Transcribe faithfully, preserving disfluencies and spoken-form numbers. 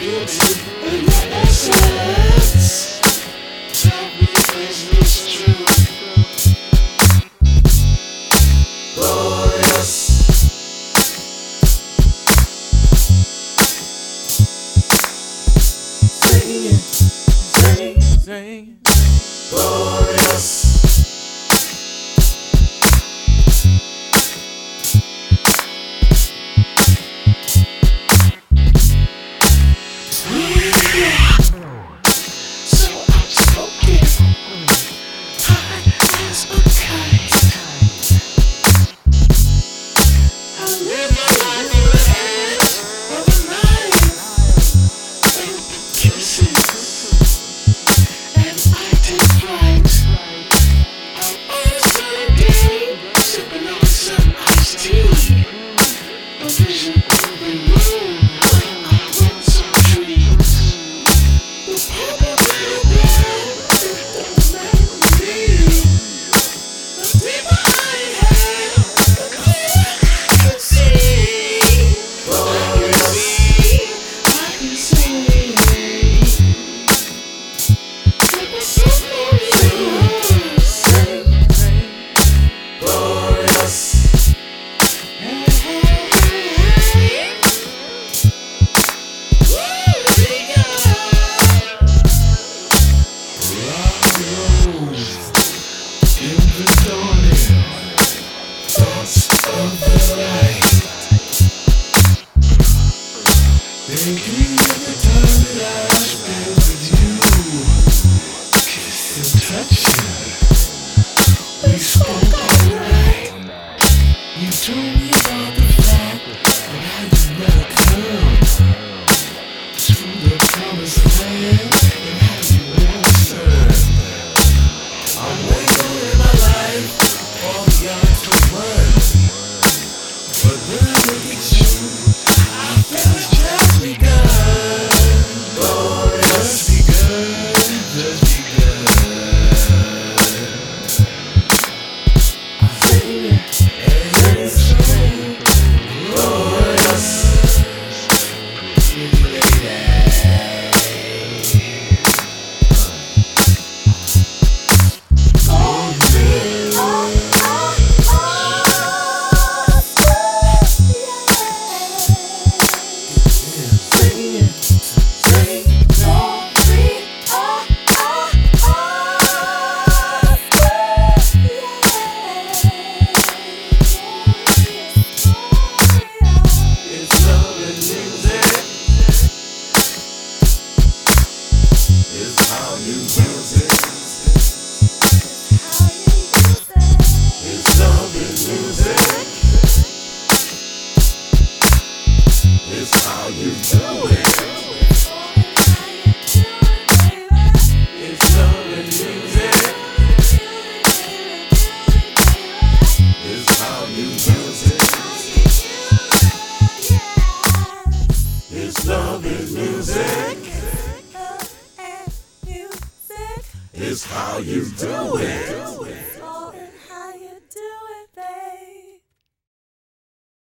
beauty and my essence. Tell me is this true? Glorious. Sing it, sing, sing. Glorious. Vision of the moon when I went some trees. The purple rainbow, the melody. The deeper I had, the clearer I could see. Gloriously, I can see. It was so glorious, glorious. Thinking of the time that I spent with you, kiss and touching, we spoke all night. You told me about the fact that how you never come to the promised land and how you answered. I'm waiting in my life for the odds to run, but when I look at you, I feel it's just begun. Glorious, just begun, just begun. I feel it, and it's so glorious. It's how you use it. It's love and music. It's how you do it. It's love and music. It's how you use it. It's love and music. It's how you do it.